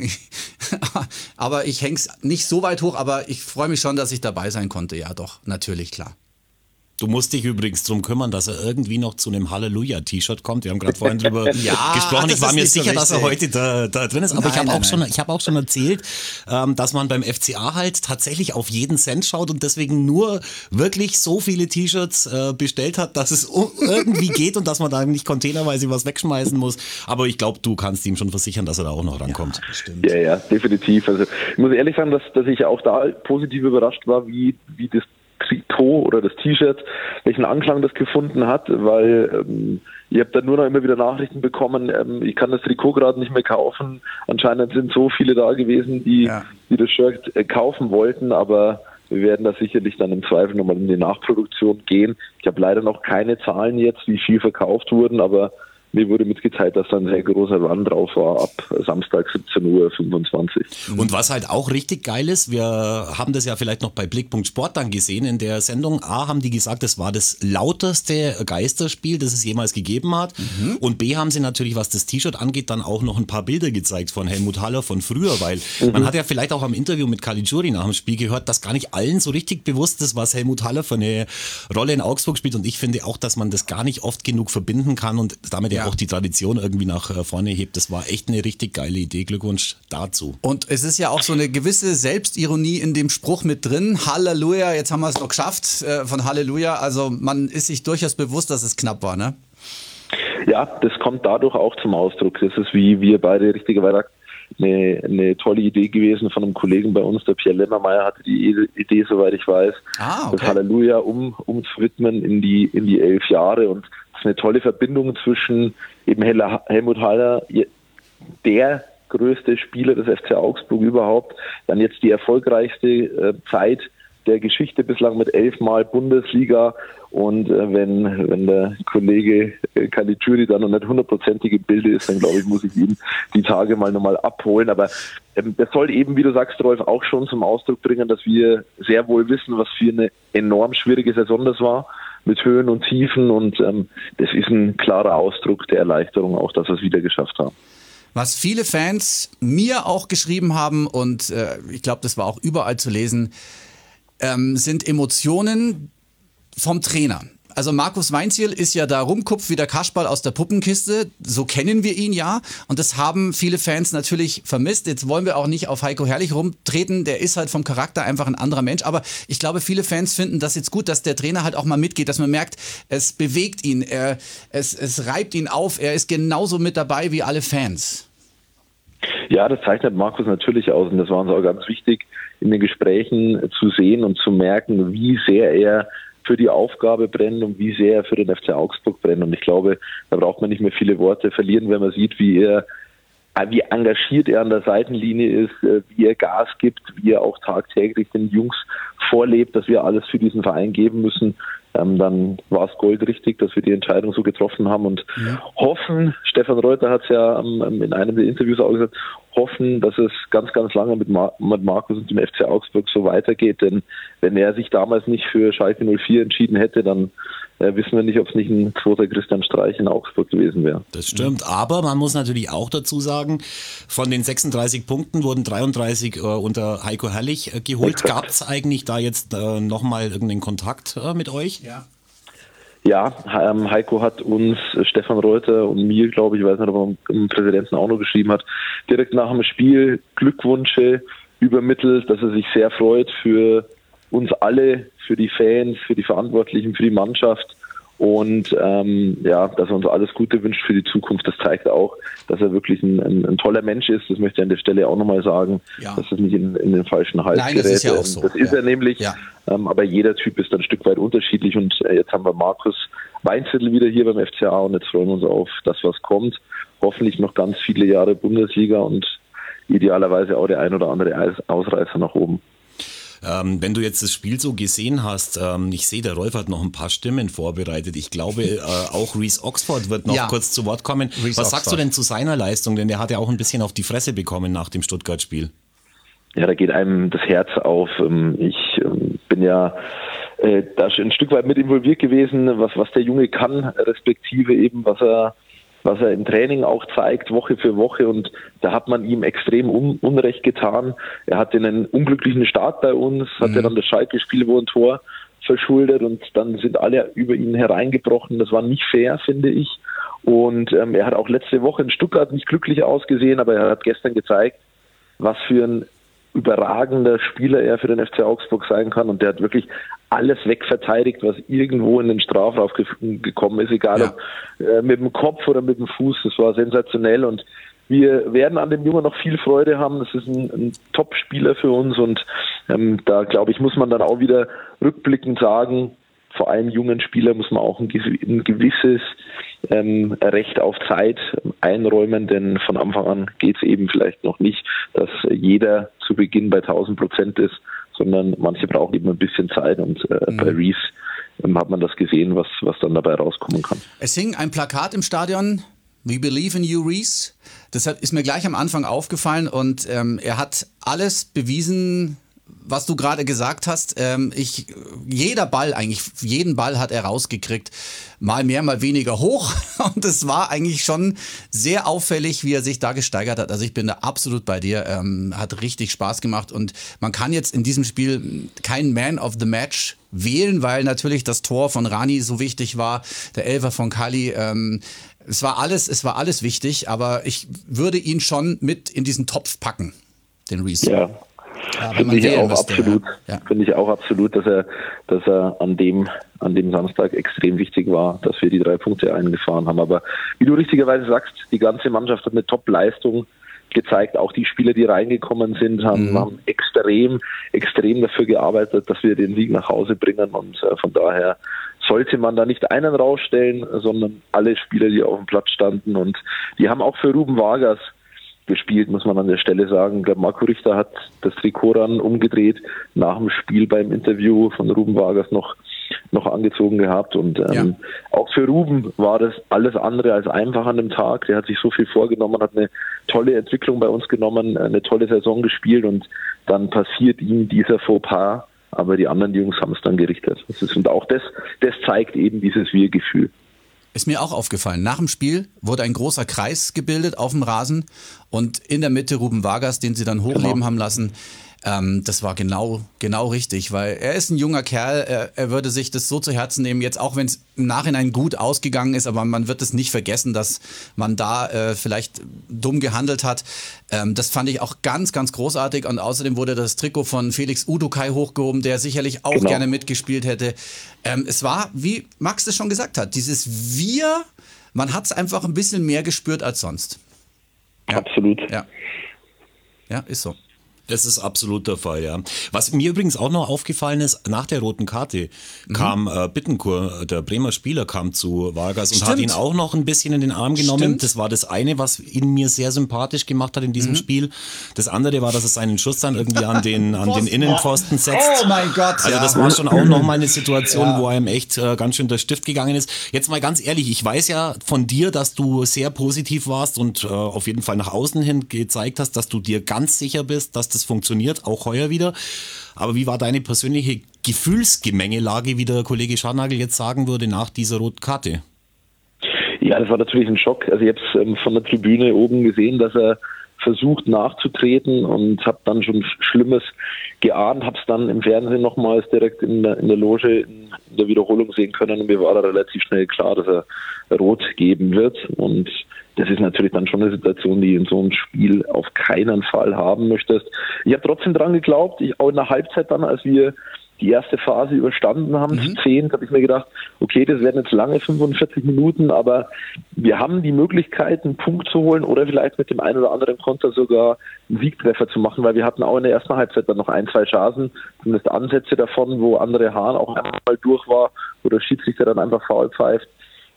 Aber ich häng's nicht so weit hoch, aber ich freue mich schon, dass ich dabei sein konnte, ja doch, natürlich, klar. Du musst dich übrigens drum kümmern, dass er irgendwie noch zu einem Halleluja-T-Shirt kommt. Wir haben gerade vorhin drüber gesprochen. Ich war mir sicher, dass er heute da drin ist. Aber ich habe auch schon erzählt, dass man beim FCA halt tatsächlich auf jeden Cent schaut und deswegen nur wirklich so viele T-Shirts bestellt hat, dass es irgendwie geht und dass man da nicht containerweise was wegschmeißen muss. Aber ich glaube, du kannst ihm schon versichern, dass er da auch noch rankommt. Ja, stimmt. Ja, definitiv. Also ich muss ehrlich sagen, dass ich auch da positiv überrascht war, wie das Trikot oder das T-Shirt, welchen Anklang das gefunden hat, weil ich habe dann nur noch immer wieder Nachrichten bekommen, ich kann das Trikot gerade nicht mehr kaufen. Anscheinend sind so viele da gewesen, die das Shirt kaufen wollten, aber wir werden da sicherlich dann im Zweifel nochmal in die Nachproduktion gehen. Ich habe leider noch keine Zahlen jetzt, wie viel verkauft wurden, aber mir wurde mitgeteilt, dass da ein sehr großer Run drauf war ab Samstag 17:25 Uhr. Und was halt auch richtig geil ist, wir haben das ja vielleicht noch bei Blickpunkt Sport dann gesehen in der Sendung. A, haben die gesagt, das war das lauteste Geisterspiel, das es jemals gegeben hat. Und B, haben sie natürlich, was das T-Shirt angeht, dann auch noch ein paar Bilder gezeigt von Helmut Haller von früher, weil man hat ja vielleicht auch am Interview mit Caligiuri nach dem Spiel gehört, dass gar nicht allen so richtig bewusst ist, was Helmut Haller für eine Rolle in Augsburg spielt. Und ich finde auch, dass man das gar nicht oft genug verbinden kann und damit ja auch die Tradition irgendwie nach vorne hebt. Das war echt eine richtig geile Idee. Glückwunsch dazu. Und es ist ja auch so eine gewisse Selbstironie in dem Spruch mit drin. Halleluja, jetzt haben wir es noch geschafft von Halleluja. Also man ist sich durchaus bewusst, dass es knapp war, ne? Ja, das kommt dadurch auch zum Ausdruck. Das ist, wie wir beide richtigerweise eine tolle Idee gewesen von einem Kollegen bei uns, der Pierre Lemmermeier hatte die Idee, soweit ich weiß, das Halleluja umzuwidmen in die 11 Jahre und das ist eine tolle Verbindung zwischen eben Helmut Haller, der größte Spieler des FC Augsburg überhaupt, dann jetzt die erfolgreichste Zeit der Geschichte bislang mit 11 Mal Bundesliga und wenn der Kollege Caligiuri dann noch nicht 100%ig im Bilde ist, dann glaube ich, muss ich ihn die Tage mal nochmal abholen, aber das soll eben, wie du sagst, Rolf, auch schon zum Ausdruck bringen, dass wir sehr wohl wissen, was für eine enorm schwierige Saison das war, mit Höhen und Tiefen und das ist ein klarer Ausdruck der Erleichterung auch, dass wir es wieder geschafft haben. Was viele Fans mir auch geschrieben haben und ich glaube, das war auch überall zu lesen, sind Emotionen vom Trainer. Also Markus Weinzierl ist ja da rumkupft wie der Kasperl aus der Puppenkiste. So kennen wir ihn ja. Und das haben viele Fans natürlich vermisst. Jetzt wollen wir auch nicht auf Heiko Herrlich rumtreten. Der ist halt vom Charakter einfach ein anderer Mensch. Aber ich glaube, viele Fans finden das jetzt gut, dass der Trainer halt auch mal mitgeht, dass man merkt, es bewegt ihn, es reibt ihn auf. Er ist genauso mit dabei wie alle Fans. Ja, das zeichnet Markus natürlich aus. Und das war uns auch ganz wichtig, in den Gesprächen zu sehen und zu merken, wie sehr er für die Aufgabe brennt und wie sehr er für den FC Augsburg brennt. Und ich glaube, da braucht man nicht mehr viele Worte verlieren, wenn man sieht, wie engagiert er an der Seitenlinie ist, wie er Gas gibt, wie er auch tagtäglich den Jungs vorlebt, dass wir alles für diesen Verein geben müssen. Dann war es goldrichtig, dass wir die Entscheidung so getroffen haben und hoffen, Stefan Reuter hat es ja in einem der Interviews auch gesagt, hoffen, dass es ganz, ganz lange mit Markus und dem FC Augsburg so weitergeht, denn wenn er sich damals nicht für Schalke 04 entschieden hätte, dann wissen wir nicht, ob es nicht ein zweiter Christian Streich in Augsburg gewesen wäre. Das stimmt, aber man muss natürlich auch dazu sagen, von den 36 Punkten wurden 33 unter Heiko Herrlich geholt. Gab es eigentlich da jetzt nochmal irgendeinen Kontakt mit euch? Ja, Heiko hat uns, Stefan Reuter und mir, glaube ich, weiß nicht, ob er dem Präsidenten auch noch geschrieben hat, direkt nach dem Spiel Glückwünsche übermittelt, dass er sich sehr freut für uns alle, für die Fans, für die Verantwortlichen, für die Mannschaft und dass er uns alles Gute wünscht für die Zukunft. Das zeigt auch, dass er wirklich ein toller Mensch ist. Das möchte ich an der Stelle auch nochmal sagen, dass das nicht in den falschen Hals gerät. Das ist ja auch so. Das ist er nämlich, aber jeder Typ ist dann ein Stück weit unterschiedlich und jetzt haben wir Markus Weinzierl wieder hier beim FCA und jetzt freuen wir uns auf das, was kommt. Hoffentlich noch ganz viele Jahre Bundesliga und idealerweise auch der ein oder andere Ausreißer nach oben. Wenn du jetzt das Spiel so gesehen hast, ich sehe, der Rolf hat noch ein paar Stimmen vorbereitet. Ich glaube, auch Reece Oxford wird noch kurz zu Wort kommen. Was sagst du denn zu seiner Leistung? Denn der hat ja auch ein bisschen auf die Fresse bekommen nach dem Stuttgart-Spiel. Ja, da geht einem das Herz auf. Ich bin ja da schon ein Stück weit mit involviert gewesen, was der Junge kann, respektive eben, was er im Training auch zeigt, Woche für Woche, und da hat man ihm extrem Unrecht getan. Er hatte einen unglücklichen Start bei uns, hatte dann das Schalke-Spiel, wo ein Tor verschuldet und dann sind alle über ihn hereingebrochen. Das war nicht fair, finde ich. Und er hat auch letzte Woche in Stuttgart nicht glücklich ausgesehen, aber er hat gestern gezeigt, was für ein überragender Spieler er für den FC Augsburg sein kann, und der hat wirklich alles wegverteidigt, was irgendwo in den Strafraum gekommen ist, egal ob mit dem Kopf oder mit dem Fuß. Das war sensationell und wir werden an dem Jungen noch viel Freude haben. Das ist ein Top-Spieler für uns und da, glaube ich, muss man dann auch wieder rückblickend sagen, vor allem jungen Spieler muss man auch ein gewisses Recht auf Zeit einräumen, denn von Anfang an geht es eben vielleicht noch nicht, dass jeder zu Beginn bei 1000% ist, sondern manche brauchen eben ein bisschen Zeit und bei Reece hat man das gesehen, was dann dabei rauskommen kann. Es hing ein Plakat im Stadion, We believe in you, Reece. Das ist mir gleich am Anfang aufgefallen und er hat alles bewiesen, was du gerade gesagt hast. Jeden Ball hat er rausgekriegt. Mal mehr, mal weniger hoch. Und es war eigentlich schon sehr auffällig, wie er sich da gesteigert hat. Also ich bin da absolut bei dir. Hat richtig Spaß gemacht. Und man kann jetzt in diesem Spiel keinen Man of the Match wählen, weil natürlich das Tor von Rani so wichtig war. Der Elfer von Kali. Es war alles wichtig. Aber ich würde ihn schon mit in diesen Topf packen, den Reece. Ja. Finde ich auch absolut, dass er an dem Samstag extrem wichtig war, dass wir die 3 Punkte eingefahren haben. Aber wie du richtigerweise sagst, die ganze Mannschaft hat eine Top-Leistung gezeigt. Auch die Spieler, die reingekommen sind, haben extrem dafür gearbeitet, dass wir den Sieg nach Hause bringen. Und von daher sollte man da nicht einen rausstellen, sondern alle Spieler, die auf dem Platz standen. Und die haben auch für Ruben Vargas gespielt, muss man an der Stelle sagen. Ich glaube, Marco Richter hat das Trikot dann umgedreht, nach dem Spiel beim Interview von Ruben Vargas noch angezogen gehabt. Und auch für Ruben war das alles andere als einfach an dem Tag. Der hat sich so viel vorgenommen, hat eine tolle Entwicklung bei uns genommen, eine tolle Saison gespielt und dann passiert ihm dieser Fauxpas, aber die anderen Jungs haben es dann gerichtet. Und auch das zeigt eben dieses Wir-Gefühl. Ist mir auch aufgefallen. Nach dem Spiel wurde ein großer Kreis gebildet auf dem Rasen und in der Mitte Ruben Vargas, den sie dann hochleben haben lassen. Das war genau richtig, weil er ist ein junger Kerl, er würde sich das so zu Herzen nehmen, jetzt auch wenn es im Nachhinein gut ausgegangen ist, aber man wird es nicht vergessen, dass man da vielleicht dumm gehandelt hat. Das fand ich auch ganz, ganz großartig und außerdem wurde das Trikot von Felix Uduokai hochgehoben, der sicherlich auch gerne mitgespielt hätte. Es war, wie Max es schon gesagt hat, dieses Wir, man hat es einfach ein bisschen mehr gespürt als sonst. Ja. Absolut. Ja, ist so. Das ist absolut der Fall, ja. Was mir übrigens auch noch aufgefallen ist, nach der roten Karte kam Bittencourt, der Bremer Spieler, kam zu Vargas und hat ihn auch noch ein bisschen in den Arm genommen. Stimmt. Das war das eine, was ihn mir sehr sympathisch gemacht hat in diesem Spiel. Das andere war, dass er seinen Schuss dann irgendwie an den Innenpfosten setzt. Oh mein Gott. Also das war schon auch noch mal eine Situation, wo einem echt ganz schön der Stift gegangen ist. Jetzt mal ganz ehrlich, ich weiß ja von dir, dass du sehr positiv warst und auf jeden Fall nach außen hin gezeigt hast, dass du dir ganz sicher bist, dass das funktioniert, auch heuer wieder. Aber wie war deine persönliche Gefühlsgemengelage, wie der Kollege Scharnagl jetzt sagen würde, nach dieser roten Karte? Ja, das war natürlich ein Schock. Also ich habe es von der Tribüne oben gesehen, dass er versucht nachzutreten und habe dann schon Schlimmes geahnt, habe es dann im Fernsehen nochmals direkt in der Loge in der Wiederholung sehen können und mir war da relativ schnell klar, dass er rot geben wird und das ist natürlich dann schon eine Situation, die in so einem Spiel auf keinen Fall haben möchtest. Ich habe trotzdem dran geglaubt, auch in der Halbzeit dann, als wir die erste Phase überstanden haben, zu 10, habe ich mir gedacht, okay, das werden jetzt lange 45 Minuten, aber wir haben die Möglichkeit, einen Punkt zu holen oder vielleicht mit dem einen oder anderen Konter sogar einen Siegtreffer zu machen, weil wir hatten auch in der ersten Halbzeit dann noch 1-2 Chancen, zumindest Ansätze davon, wo André Hahn auch einmal durch war, wo der Schiedsrichter dann einfach faul pfeift.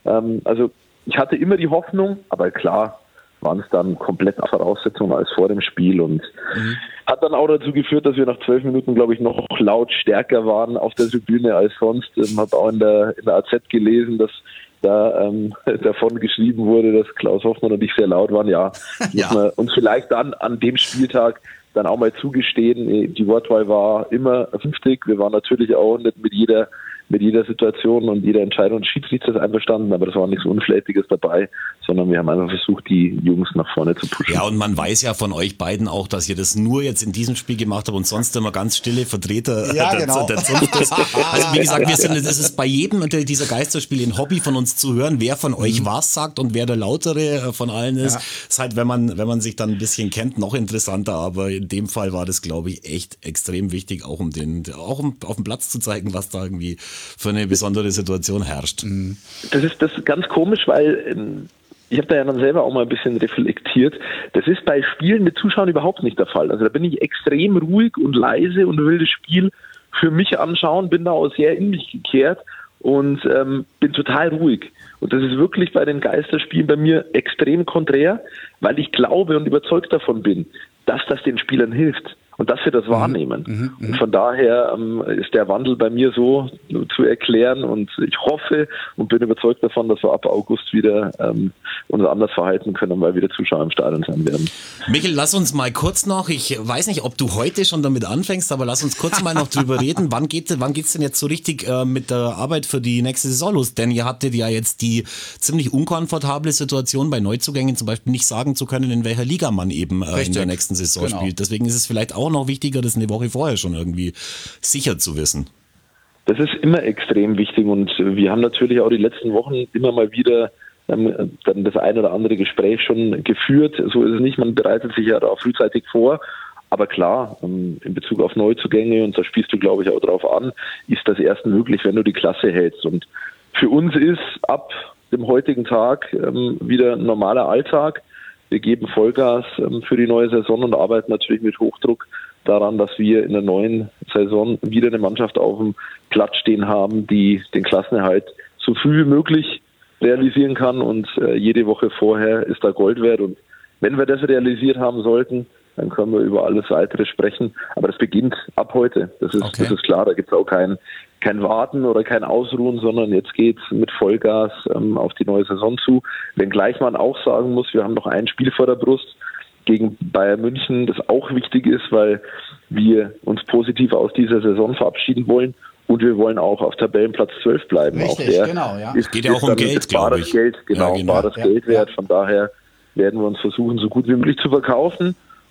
Also ich hatte immer die Hoffnung, aber klar waren es dann komplett andere Voraussetzungen als vor dem Spiel und hat dann auch dazu geführt, dass wir nach 12 Minuten, glaube ich, noch laut stärker waren auf der Tribüne als sonst. Ich habe auch in der AZ gelesen, dass da davon geschrieben wurde, dass Klaus Hoffmann und ich sehr laut waren. Ja, muss man uns vielleicht dann an dem Spieltag dann auch mal zugestehen. Die Wortwahl war immer vernünftig. Wir waren natürlich auch nicht mit jeder Situation und jeder Entscheidung des Schiedsrichters einverstanden, aber das war nichts Unflätiges dabei, sondern wir haben einfach versucht, die Jungs nach vorne zu pushen. Ja, und man weiß ja von euch beiden auch, dass ihr das nur jetzt in diesem Spiel gemacht habt und sonst immer ganz stille Vertreter der Zunft ist. Also wie gesagt, das ist bei jedem dieser Geisterspiele ein Hobby von uns zu hören, wer von euch was sagt und wer der Lautere von allen ist. Ja. Ist halt, wenn man sich dann ein bisschen kennt, noch interessanter, aber in dem Fall war das, glaube ich, echt extrem wichtig, auch um auf dem Platz zu zeigen, was da irgendwie für eine besondere Situation herrscht. Das ist ganz komisch, weil ich habe da ja dann selber auch mal ein bisschen reflektiert. Das ist bei Spielen mit Zuschauern überhaupt nicht der Fall. Also da bin ich extrem ruhig und leise und will das Spiel für mich anschauen, bin da auch sehr in mich gekehrt und bin total ruhig. Und das ist wirklich bei den Geisterspielen bei mir extrem konträr, weil ich glaube und überzeugt davon bin, dass das den Spielern hilft. Und dass wir das wahrnehmen. Und von daher ist der Wandel bei mir so zu erklären und ich hoffe und bin überzeugt davon, dass wir ab August wieder uns anders verhalten können, weil wieder Zuschauer im Stadion sein werden. Michael, lass uns mal kurz noch, ich weiß nicht, ob du heute schon damit anfängst, aber lass uns kurz mal noch drüber reden. Wann geht's denn jetzt so richtig mit der Arbeit für die nächste Saison los? Denn ihr hattet ja jetzt die ziemlich unkomfortable Situation bei Neuzugängen zum Beispiel nicht sagen zu können, in welcher Liga man eben in der nächsten Saison spielt. Deswegen ist es vielleicht auch noch wichtiger, das eine Woche vorher schon irgendwie sicher zu wissen. Das ist immer extrem wichtig und wir haben natürlich auch die letzten Wochen immer mal wieder dann das ein oder andere Gespräch schon geführt. So ist es nicht, man bereitet sich ja da auch frühzeitig vor. Aber klar, in Bezug auf Neuzugänge, und da spielst du, glaube ich, auch drauf an, ist das erst möglich, wenn du die Klasse hältst. Und für uns ist ab dem heutigen Tag wieder ein normaler Alltag. Wir geben Vollgas für die neue Saison und arbeiten natürlich mit Hochdruck daran, dass wir in der neuen Saison wieder eine Mannschaft auf dem Platz stehen haben, die den Klassenerhalt so früh wie möglich realisieren kann und jede Woche vorher ist da Gold wert. Und wenn wir das realisiert haben sollten, dann können wir über alles Weitere sprechen. Aber das beginnt ab heute. Das ist klar. Da gibt es auch kein Warten oder kein Ausruhen, sondern jetzt geht's mit Vollgas auf die neue Saison zu. Wenngleich man auch sagen muss, wir haben noch ein Spiel vor der Brust gegen Bayern München, das auch wichtig ist, weil wir uns positiv aus dieser Saison verabschieden wollen. Und wir wollen auch auf Tabellenplatz 12 bleiben. Richtig, auch der genau, ja. Es geht ja auch um Geld, glaube ich. Bares Geld wert. Von daher werden wir uns versuchen, so gut wie möglich zu verkaufen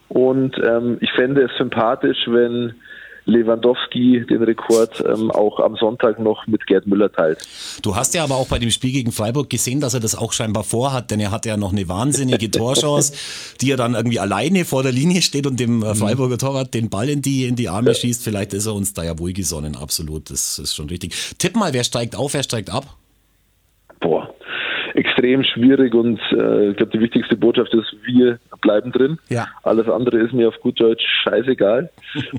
Und ich fände es sympathisch, wenn Lewandowski den Rekord auch am Sonntag noch mit Gerd Müller teilt. Du hast ja aber auch bei dem Spiel gegen Freiburg gesehen, dass er das auch scheinbar vorhat, denn er hat ja noch eine wahnsinnige Torchance, die er dann irgendwie alleine vor der Linie steht und dem Freiburger Torwart den Ball in die Arme schießt. Vielleicht ist er uns da ja wohlgesonnen, absolut, das ist schon richtig. Tipp mal, wer steigt auf, wer steigt ab? Boah, extrem schwierig und ich glaube, die wichtigste Botschaft ist, wir bleiben drin. Ja. Alles andere ist mir auf gut Deutsch scheißegal.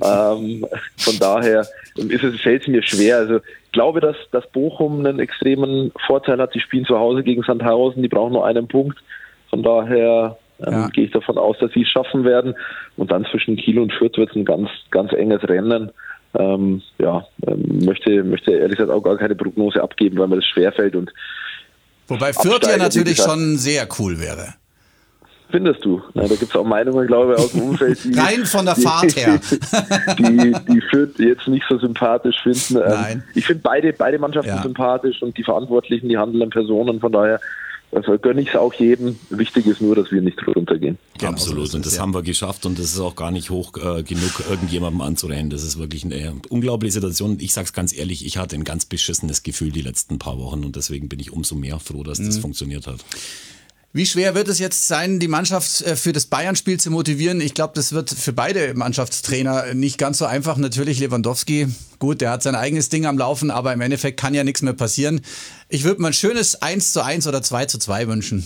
Von daher fällt es mir schwer. Also ich glaube, dass Bochum einen extremen Vorteil hat. Die spielen zu Hause gegen Sandhausen, die brauchen nur einen Punkt. Von daher gehe ich davon aus, dass sie es schaffen werden. Und dann zwischen Kiel und Fürth wird es ein ganz, ganz enges Rennen. Möchte ehrlich gesagt auch gar keine Prognose abgeben, weil mir das schwerfällt. Und wobei Fürth ja natürlich schon sehr cool wäre. Findest du? Na, da gibt es auch Meinungen, glaube ich, aus dem Umfeld, die rein von der Fahrt her. die Fürth jetzt nicht so sympathisch finden. Nein. Ich finde beide Mannschaften sympathisch und die Verantwortlichen, die handelnden Personen. Von daher gönne ich es auch jedem. Wichtig ist nur, dass wir nicht runtergehen. Genau, absolut. Und das haben wir geschafft und das ist auch gar nicht hoch genug, irgendjemandem anzurennen. Das ist wirklich eine unglaubliche Situation. Ich sage es ganz ehrlich, ich hatte ein ganz beschissenes Gefühl die letzten paar Wochen und deswegen bin ich umso mehr froh, dass das funktioniert hat. Wie schwer wird es jetzt sein, die Mannschaft für das Bayern-Spiel zu motivieren? Ich glaube, das wird für beide Mannschaftstrainer nicht ganz so einfach. Natürlich Lewandowski, gut, der hat sein eigenes Ding am Laufen, aber im Endeffekt kann ja nichts mehr passieren. Ich würde mir ein schönes 1:1 oder 2:2 wünschen.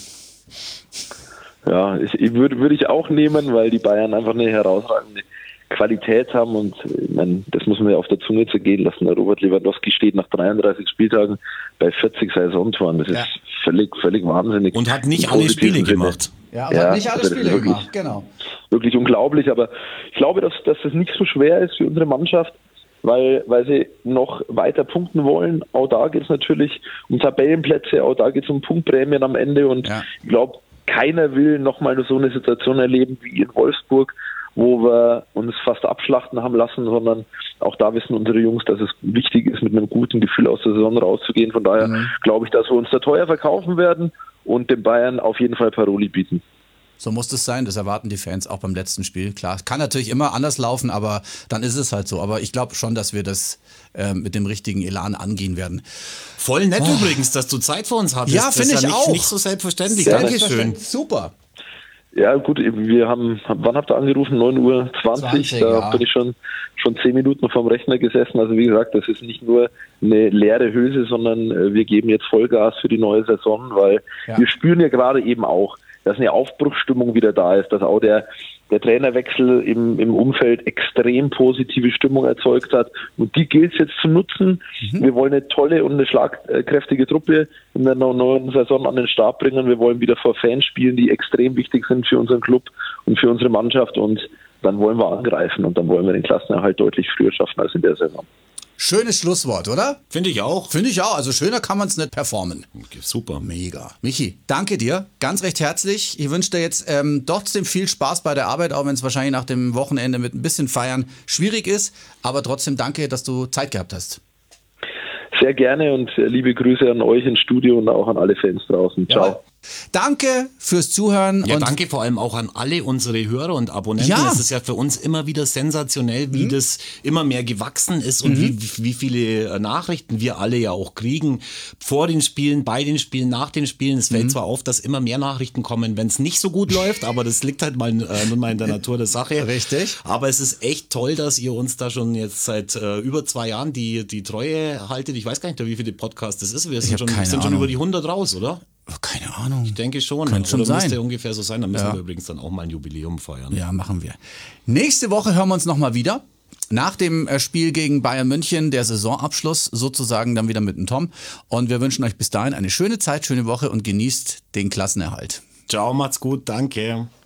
Ja, würde ich auch nehmen, weil die Bayern einfach eine herausragende Qualität haben und ich meine, das muss man ja auf der Zunge zergehen lassen. Der Robert Lewandowski steht nach 33 Spieltagen bei 40 Saisontoren. Das ist völlig wahnsinnig. Und hat nicht alle Spiele gemacht. Ja, und hat nicht alle Spiele gemacht, genau. Wirklich unglaublich, aber ich glaube, dass das nicht so schwer ist für unsere Mannschaft, weil sie noch weiter punkten wollen. Auch da geht es natürlich um Tabellenplätze, auch da geht es um Punktprämien am Ende und ich glaube, keiner will nochmal so eine Situation erleben wie in Wolfsburg, wo wir uns fast abschlachten haben lassen, sondern auch da wissen unsere Jungs, dass es wichtig ist, mit einem guten Gefühl aus der Saison rauszugehen. Von daher glaube ich, dass wir uns da teuer verkaufen werden und den Bayern auf jeden Fall Paroli bieten. So muss es sein, das erwarten die Fans auch beim letzten Spiel. Klar, kann natürlich immer anders laufen, aber dann ist es halt so. Aber ich glaube schon, dass wir das mit dem richtigen Elan angehen werden. Voll nett übrigens, dass du Zeit für uns hattest. Ja, finde ich auch. Nicht so selbstverständlich. Dankeschön. Super. Ja gut, wann habt ihr angerufen? 9:20 Uhr, da bin ich schon 10 Minuten vorm Rechner gesessen. Also wie gesagt, das ist nicht nur eine leere Hülse, sondern wir geben jetzt Vollgas für die neue Saison, weil wir spüren ja gerade eben auch, dass eine Aufbruchsstimmung wieder da ist, dass auch der Trainerwechsel im Umfeld extrem positive Stimmung erzeugt hat. Und die gilt es jetzt zu nutzen. Wir wollen eine tolle und eine schlagkräftige Truppe in der neuen Saison an den Start bringen. Wir wollen wieder vor Fans spielen, die extrem wichtig sind für unseren Club und für unsere Mannschaft. Und dann wollen wir angreifen und dann wollen wir den Klassenerhalt deutlich früher schaffen als in der Saison. Schönes Schlusswort, oder? Finde ich auch. Finde ich auch. Also schöner kann man es nicht performen. Okay, super. Mega. Michi, danke dir. Ganz recht herzlich. Ich wünsche dir jetzt trotzdem viel Spaß bei der Arbeit, auch wenn es wahrscheinlich nach dem Wochenende mit ein bisschen Feiern schwierig ist. Aber trotzdem danke, dass du Zeit gehabt hast. Sehr gerne und liebe Grüße an euch ins Studio und auch an alle Fans draußen. Ciao. Ja. Danke fürs Zuhören. Ja, und danke vor allem auch an alle unsere Hörer und Abonnenten. Ja. Es ist ja für uns immer wieder sensationell, wie das immer mehr gewachsen ist und wie viele Nachrichten wir alle ja auch kriegen. Vor den Spielen, bei den Spielen, nach den Spielen. Es fällt zwar auf, dass immer mehr Nachrichten kommen, wenn es nicht so gut läuft, aber das liegt halt nun mal in der Natur der Sache. Richtig. Aber es ist echt toll, dass ihr uns da schon jetzt seit über 2 Jahren die Treue haltet. Ich weiß gar nicht, wie viele Podcasts das ist. Wir sind schon über die 100 raus, oder? Keine Ahnung. Ich denke schon. Könnte schon sein. Müsste ungefähr so sein. Dann müssen wir übrigens dann auch mal ein Jubiläum feiern. Ja, machen wir. Nächste Woche hören wir uns nochmal wieder. Nach dem Spiel gegen Bayern München, der Saisonabschluss sozusagen, dann wieder mit dem Tom. Und wir wünschen euch bis dahin eine schöne Zeit, schöne Woche und genießt den Klassenerhalt. Ciao, macht's gut. Danke.